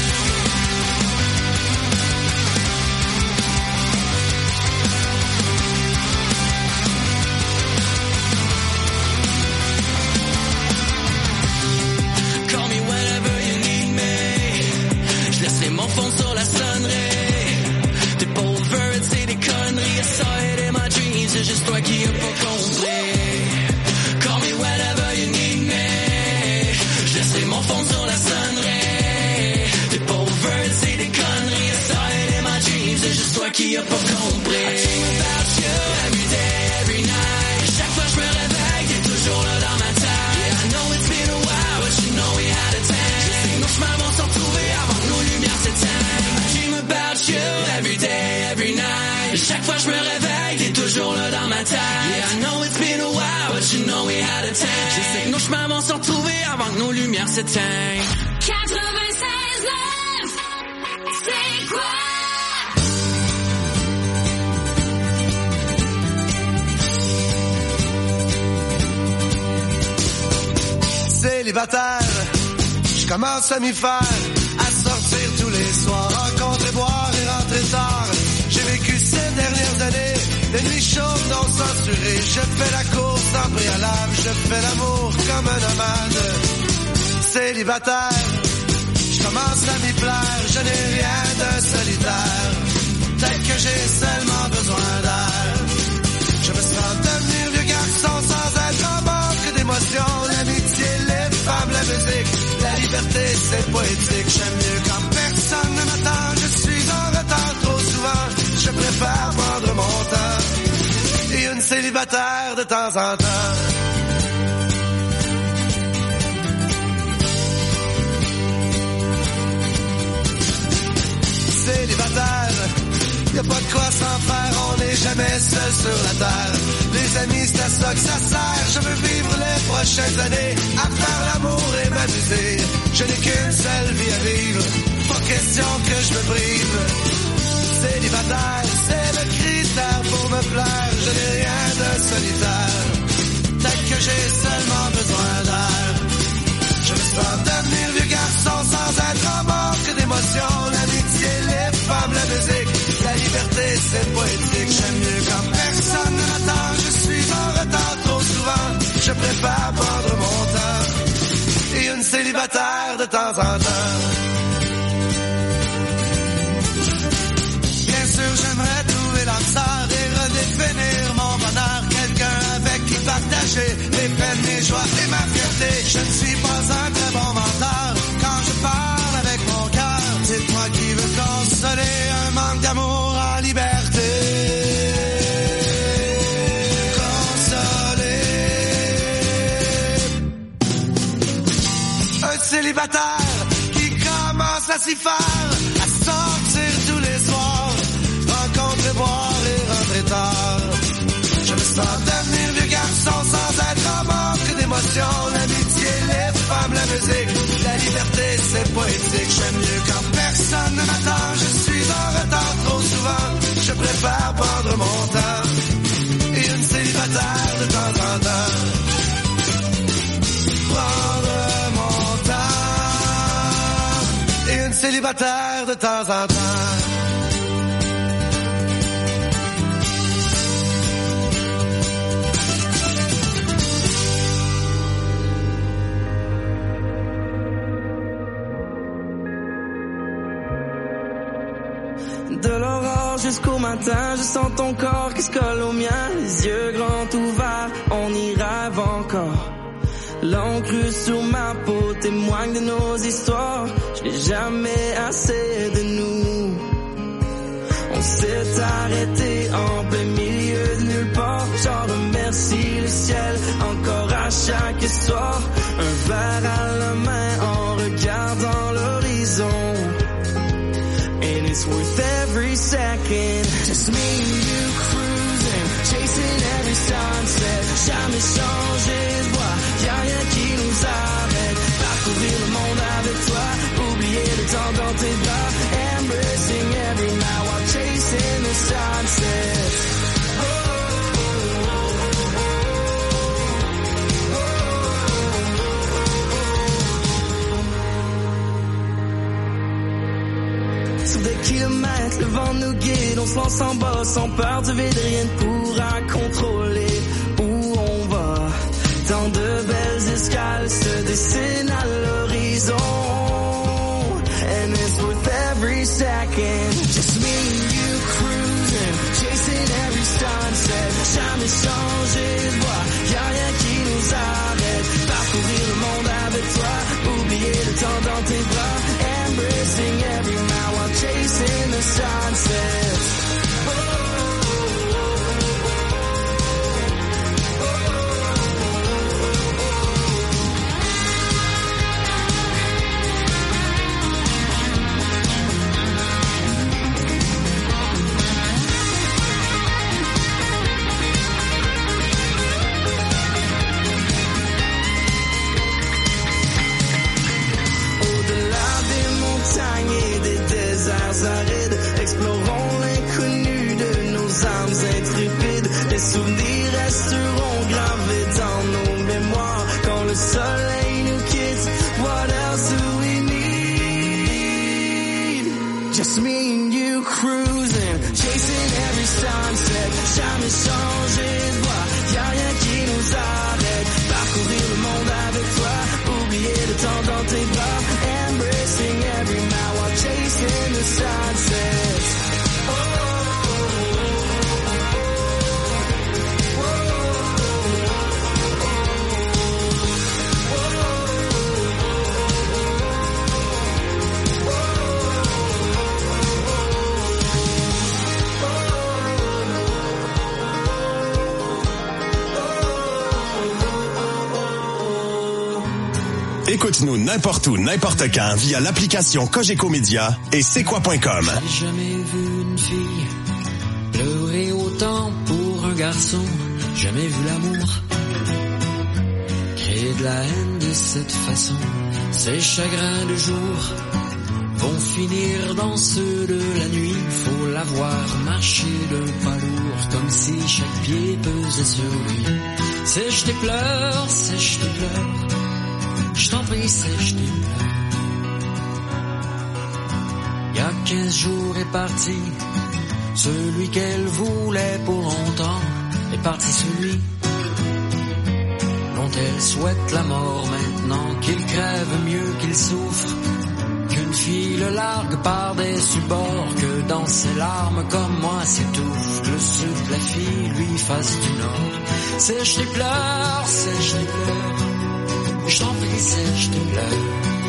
Call me whenever you need me. Je laisserai mon phone sur la sonnerie. T'es pas over, c'est des conneries. I saw it in my dreams, c'est juste toi qui as pas compris. Call me whenever you need me. Je laisserai mon phone sur la sonnerie. T'es pas over, c'est des conneries. I saw it in my dreams, c'est juste toi qui as pas compris. I dream about you every day, every night. Chaque fois je me réveille, t'es toujours là dans ma tête. Yeah, I know it's been a while, but you know we had a time. Je sais que nos chemins vont se retrouver avant que nos lumières s'éteignent. I dream about you every day, every night. Chaque fois je me réveille, t'es toujours là dans ma tête. Yeah, I know it's been a while, but you know we had a time. Je sais que nos chemins vont se retrouver avant que nos lumières s'éteignent. 96.9, c'est quoi? Célibataire, je commence à m'y faire, à sortir tous les soirs, rencontrer, boire et rentrer tard. J'ai vécu ces dernières années, des nuits chaudes non censurées. Je fais la course en préalable, je fais l'amour comme un nomade. Célibataire, je commence à m'y plaire, je n'ai rien de solitaire. Peut-être que j'ai seulement besoin d'air. Je me sens devenir vieux garçon sans être en manque d'émotions. L'amitié, les femmes, la musique, la liberté, c'est poétique. J'aime mieux quand personne ne m'attend. Je suis en retard trop souvent. Je préfère prendre mon temps. Et une célibataire de temps en temps. Célibataire, y'a pas de quoi s'en faire, on n'est jamais seul sur la terre. Les amis, c'est à ça que ça sert. Je veux vivre les prochaines années à faire l'amour et m'amuser. Je n'ai qu'une seule vie à vivre, pas question que je me prive. Célibataire, c'est le critère pour me plaire. Je n'ai rien de solitaire, peut-être que j'ai seulement besoin d'air. Je me sens devenir vieux garçon sans être en manque d'émotions. L'amitié, les femmes, la musique, la liberté, c'est poétique. J'aime mieux quand personne ne m'attend. Je suis en retard trop souvent. Je préfère prendre mon temps. Et une célibataire de temps en temps. Bien sûr, j'aimerais trouver l'âme sœur et redéfinir mon bonheur. Quelqu'un avec qui partager les peines, les joies et ma fierté. Je ne suis pas un très bon menteur quand je parle avec mon cœur. C'est toi qui veux consoler un manque d'amour en liberté. Consoler un célibataire qui commence à s'y faire, à sortir tous les soirs, rencontrer, boire et rentrer tard. Je me sens devenir vieux garçon sans être en manque d'émotions. L'amitié, les femmes, la musique, la liberté, c'est poétique. J'aime mieux quand personne ne m'attend. Je suis en retard trop souvent. Je préfère prendre mon temps. Et une célibataire de temps en temps. la terre de temps en temps. De l'aurore jusqu'au matin, je sens ton corps qui se colle au mien, les yeux grands ouverts, on y rêve encore. L'encre sur ma peau témoigne de nos histoires, je n'ai jamais assez de nous. On s'est arrêté en plein milieu de nulle part, j'en remercie le ciel encore à chaque soir. Un verre à la main en regardant l'horizon. And it's worth every second. Just me and you cruising, chasing every sunset. Jamais changé de voie, y'a rien qui nous arrête. Parcourir le monde avec toi, oublier le temps dans tes bras. Embracing every night while chasing the sunset. Sur des kilomètres, le vent nous guide, on se lance en bas sans peur du vide, rien ne pourra contrôler où on va. Tant de belles escales se dessinent à l'horizon. And it's worth every second. Just me and you cruising, chasing every sunset. Jamais changé de voie, y'a rien qui nous arrête. Parcourir le monde avec toi, oublier le temps dans tes bras. Embracing every night while chasing the sunset. Et des déserts arides, explorons l'inconnu de nos âmes intrépides. Les souvenirs resteront gravés dans nos mémoires quand le soleil nous quitte. What else do we need? Just me and you cruising, chasing every sunset. Jamais changé de voie, y'a rien qui nous arrête. Parcourir le monde avec toi, oublier le temps dans tes bras. Embracing every night while chasing the sunset. Écoute-nous n'importe où, n'importe quand via l'application Cogeco Média et c'est quoi.com. J'ai jamais vu une fille pleurer autant pour un garçon. Jamais vu l'amour créer de la haine de cette façon. Ces chagrins de jour vont finir dans ceux de la nuit. Faut la voir marcher d'un pas lourd comme si chaque pied pesait sur lui. Sèche tes pleurs, sèche tes pleurs. Je t'en prie, sèche tes pleurs. Il y a 15 jours est parti celui qu'elle voulait pour longtemps. Est parti celui dont elle souhaite la mort maintenant. Qu'il crève mieux qu'il souffre, qu'une fille le largue par des supports, que dans ses larmes comme moi s'étouffe, que le sud de la fille lui fasse du nord. Sèche tes pleurs, sèche tes pleurs. Je t'en prie, sèche tes pleurs.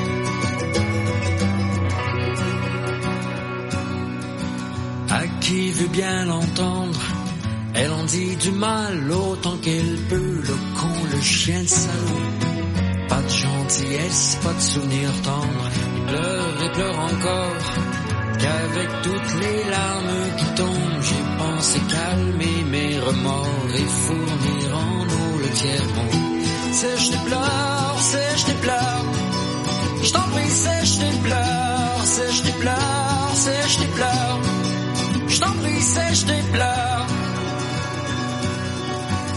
À qui veut bien l'entendre, elle en dit du mal autant qu'elle peut. Le con, le chien de salaud, pas de gentillesse, pas de souvenir tendre. Il pleure et pleure encore, qu'avec toutes les larmes qui tombent, j'ai pensé calmer mes remords et fournir en eau le tiers-bon. Sèche tes pleurs, sèche tes pleurs. Je t'en prie, sèche tes pleurs, sèche tes pleurs, sèche tes pleurs. Je t'en prie, sèche tes pleurs.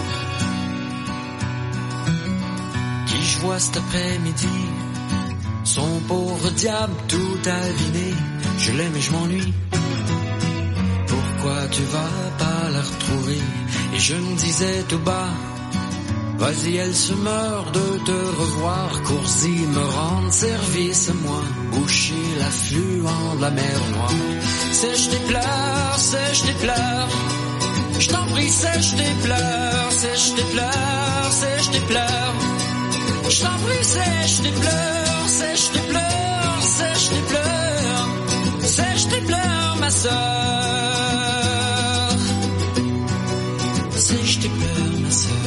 Qui je vois cet après-midi Son pauvre diable tout aviné, je l'aime et je m'ennuie. Pourquoi tu vas pas la retrouver? Et je me disais tout bas, vas-y, elle se meurt de te revoir. Cours-y, me rendre service à moi, boucher l'affluent de la mer Noire. Sèche tes pleurs, sèche tes pleurs, je t'en prie, sèche tes pleurs, sèche tes pleurs, sèche tes pleurs. Je t'en prie, sèche tes pleurs, sèche tes pleurs, sèche tes pleurs, sèche tes pleurs, ma sœur. Sèche tes pleurs, ma sœur.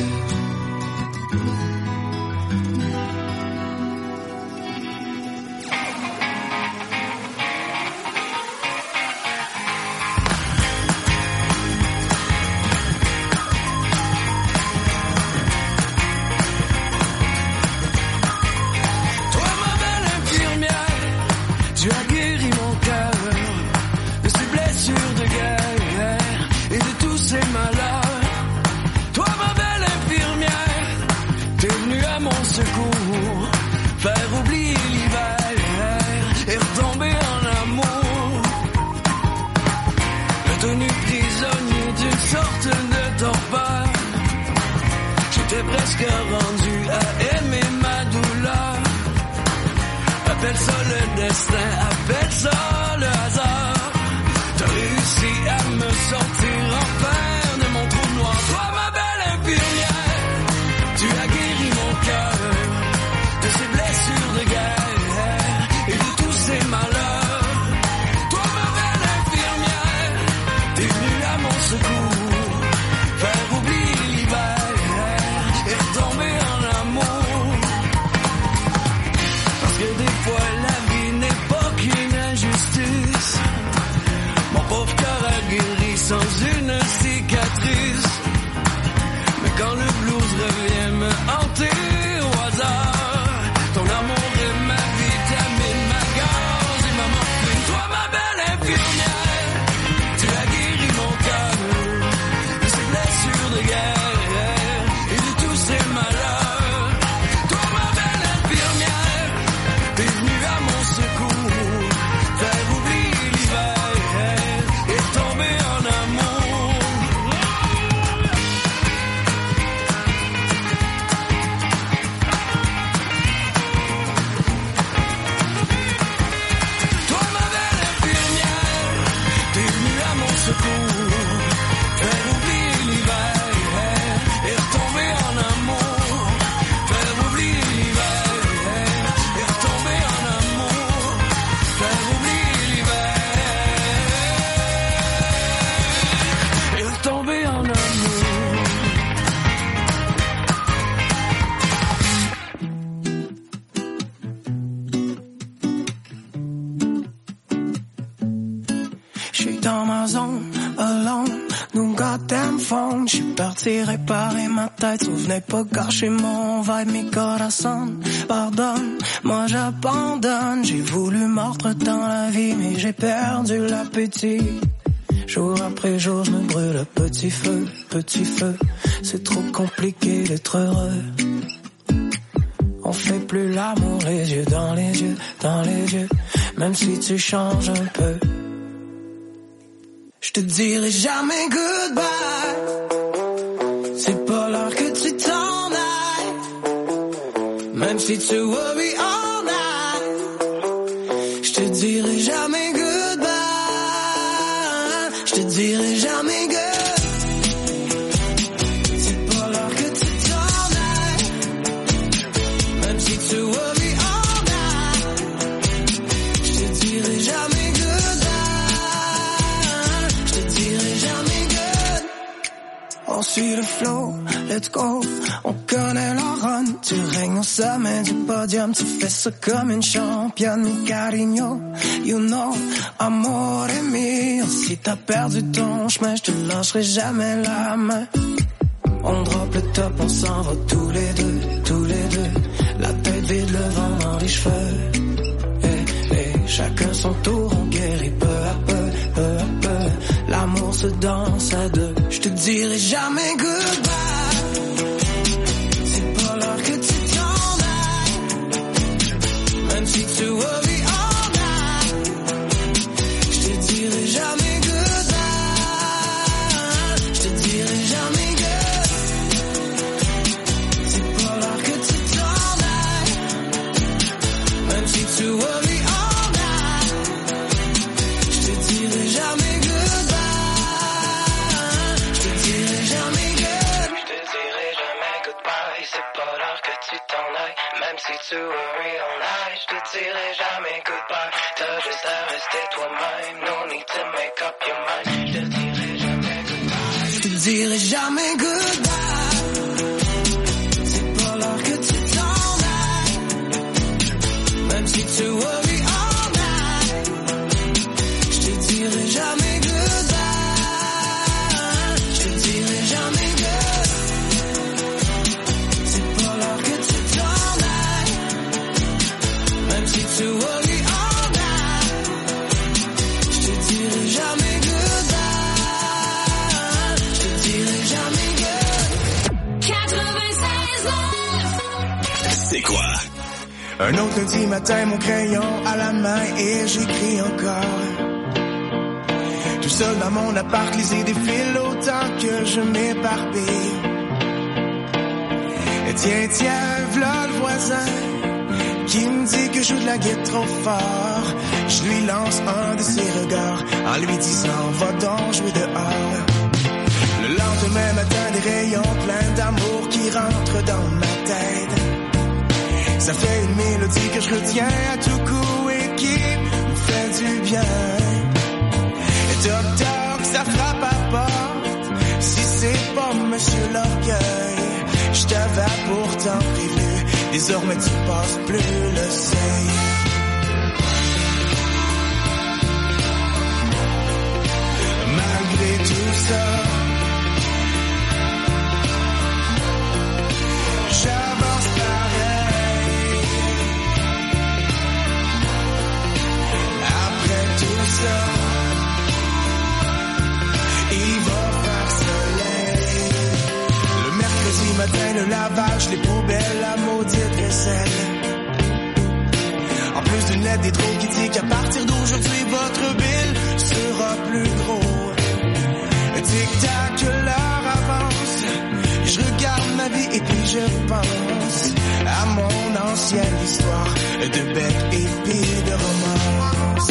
Tu as guéri mon cœur de ses blessures de guerre et de tous ses malheurs. Toi, ma belle infirmière, t'es venue à mon secours, faire oublier l'hiver et retomber en amour. Me tenu prisonnier d'une sorte de torpeur, j'étais presque rendu à aimer ma douleur. Appelle ça le destin, appelle ça le hasard. T'as réussi à me sortir enfin de mon trou noir. Toi, ma belle infirmière, tu as guéri mon cœur de ses blessures de guerre et de tous ses malheurs. Toi, ma belle infirmière, t'es venue à mon secours, faire oublier l'hiver et retomber en amour. Parce que des fois la vie n'est pas qu'une injustice. Mon pauvre cœur a guéri sans une cicatrice. Mais quand le blues revient me hanter au hasard, ton amour est ma vitamine, ma gaz et ma morphine. Toi, ma belle infirmière, tu as guéri mon cœur de ses blessures de guerre et de tous ses malheurs. Toi, ma belle infirmière, t'es venue à mon secours, faire oublier l'hiver et tomber en amour. Toi, ma belle infirmière, t'es venue à mon secours, faire oublier l'hiver et retomber en amour. Faire oublier l'hiver et retomber en amour. Faire oublier l'hiver et retomber en amour. J'suis dans ma zone, alone, no goddamn phone. J'suis parti réparer ma tête, so venez pas gâcher mon vibe, mi corazon. Pardonne, moi j'abandonne. J'ai voulu mordre dans la vie, mais j'ai perdu l'appétit. Jour après jour, je me brûle à petit feu, c'est trop compliqué d'être heureux. On fait plus l'amour, les yeux dans les yeux, même si tu changes un peu. Je te dirai jamais goodbye, c'est pas l'heure que tu t'en ailles, même si tu worry all night. Je te dirai jamais goodbye, je te dirai jamais goodbye. C'est pas l'heure que tu t'en ailles, même si tu worry all night. Je te dirai jamais goodbye. On suit le flow, let's go. On connaît la run, tu règnes au sommet du podium. Tu fais ça comme une championne, mi cariño. You know, amore mio. Si t'as perdu ton chemin, je te lâcherai jamais la main. On drop le top, on s'en va tous les deux. La tête vide, le vent dans les cheveux. Chacun son tour, on guérit peu à peu. L'amour se danse à deux. Je te dirai jamais goodbye, c'est pas l'heure que tu t'en ailles, même si tu c'est pas l'heure que tu t'en ailles. Même si tu worry all night, je te dirai jamais goodbye. T'as juste à rester toi-même, no need to make up your mind. Je te dirai jamais goodbye. Je te dirai jamais goodbye. C'est pas l'heure que tu t'en ailles. Même si tu worry all night, je te dirai jamais goodbye. Je te dirai jamais goodbye. C'est pas l'heure que tu t'en ailles. Même si tu worry all night, je te dirai jamais goodbye. Je te dirai jamais goodbye. 96.9. C'est quoi? Un autre lundi matin, mon crayon à la main et j'écris encore. Tout seul dans mon appart, les idées défilent autant que je m'éparpille. Et tiens, v'là le voisin qui me dit que je joue de la guitare trop fort. Je lui lance un de ses regards en lui disant va donc jouer dehors. Le lendemain matin, des rayons pleins d'amour qui rentrent dans ma tête. Ça fait une mélodie que je retiens à tout coup et qui me fait du bien. Et toc toc, ça frappe à porte. Si c'est pas Monsieur l'Orgueil, je t'avais pourtant prévenu. Désormais tu passes plus le seuil. Malgré tout ça, j'avance pareil. Après tout ça, il va faire soleil. Le mercredi matin, le lavage, les poubelles, la maudite vaisselle. En plus d'une lettre des trop qui dit qu'à partir d'aujourd'hui, votre bill sera plus gros. Tic-tac, l'heure avance. Je regarde ma vie et puis je pense à mon ancienne histoire de bec et puis de romance.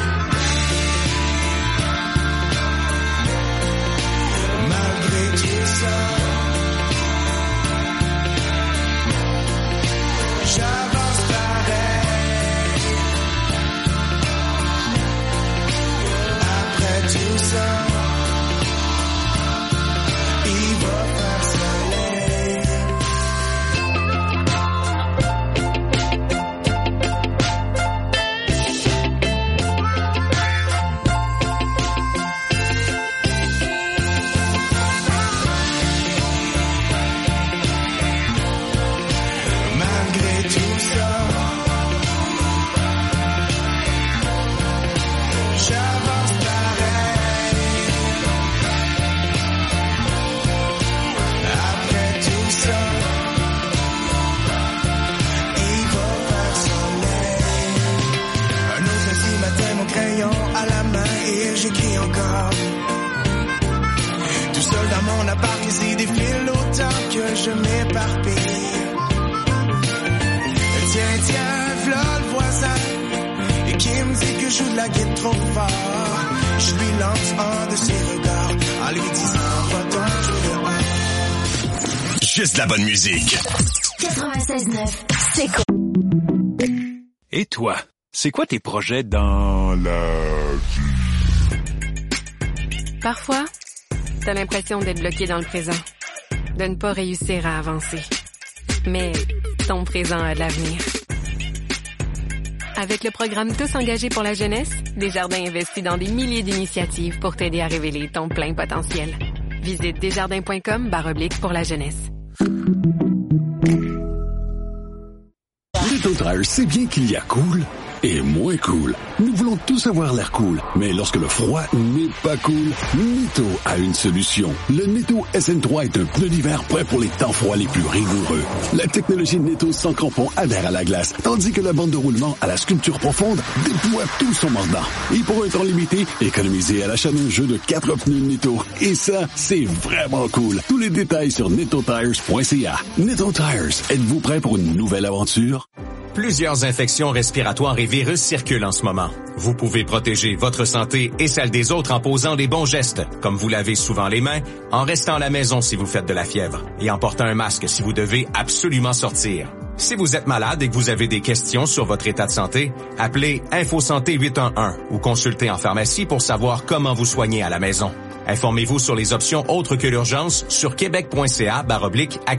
Malgré tout ça, j'avance pareil. Après tout ça, il va faire soleil. Malgré tout ça, j'avance pareil. Après tout ça, il va faire soleil. Un autre lundi matin, mon crayon à la main et j'écris encore. Tout seul dans mon appart, les idées filent autant que je m'éparpille. Tiens, v'là le voisin et qui me dit que je joue de la guitare trop fort. Je lui lance un de ses regards en lui disant va donc jouer dehors. Juste de la bonne musique. 96.9, c'est quoi? Et toi, c'est quoi tes projets dans la vie? Parfois, t'as l'impression d'être bloqué dans le présent, de ne pas réussir à avancer. Mais ton présent a de l'avenir. Avec le programme Tous engagés pour la jeunesse, Desjardins investit dans des milliers d'initiatives pour t'aider à révéler ton plein potentiel. Visite desjardins.com/pour la jeunesse. Little Tires sait bien qu'il y a cool et moins cool. Nous voulons tous avoir l'air cool, mais lorsque le froid n'est pas cool, Netto a une solution. Le Netto SN3 est un pneu d'hiver prêt pour les temps froids les plus rigoureux. La technologie Netto sans crampon adhère à la glace, tandis que la bande de roulement à la sculpture profonde déploie tout son mordant. Et pour un temps limité, économisez à l'achat d'un jeu de 4 pneus Netto. Et ça, c'est vraiment cool. Tous les détails sur nettotires.ca. Netto Tires, êtes-vous prêt pour une nouvelle aventure? Plusieurs infections respiratoires et virus circulent en ce moment. Vous pouvez protéger votre santé et celle des autres en posant les bons gestes, comme vous lavez souvent les mains, en restant à la maison si vous faites de la fièvre et en portant un masque si vous devez absolument sortir. Si vous êtes malade et que vous avez des questions sur votre état de santé, appelez InfoSanté 811 ou consultez en pharmacie pour savoir comment vous soigner à la maison. Informez-vous sur les options autres que l'urgence sur québec.ca/accès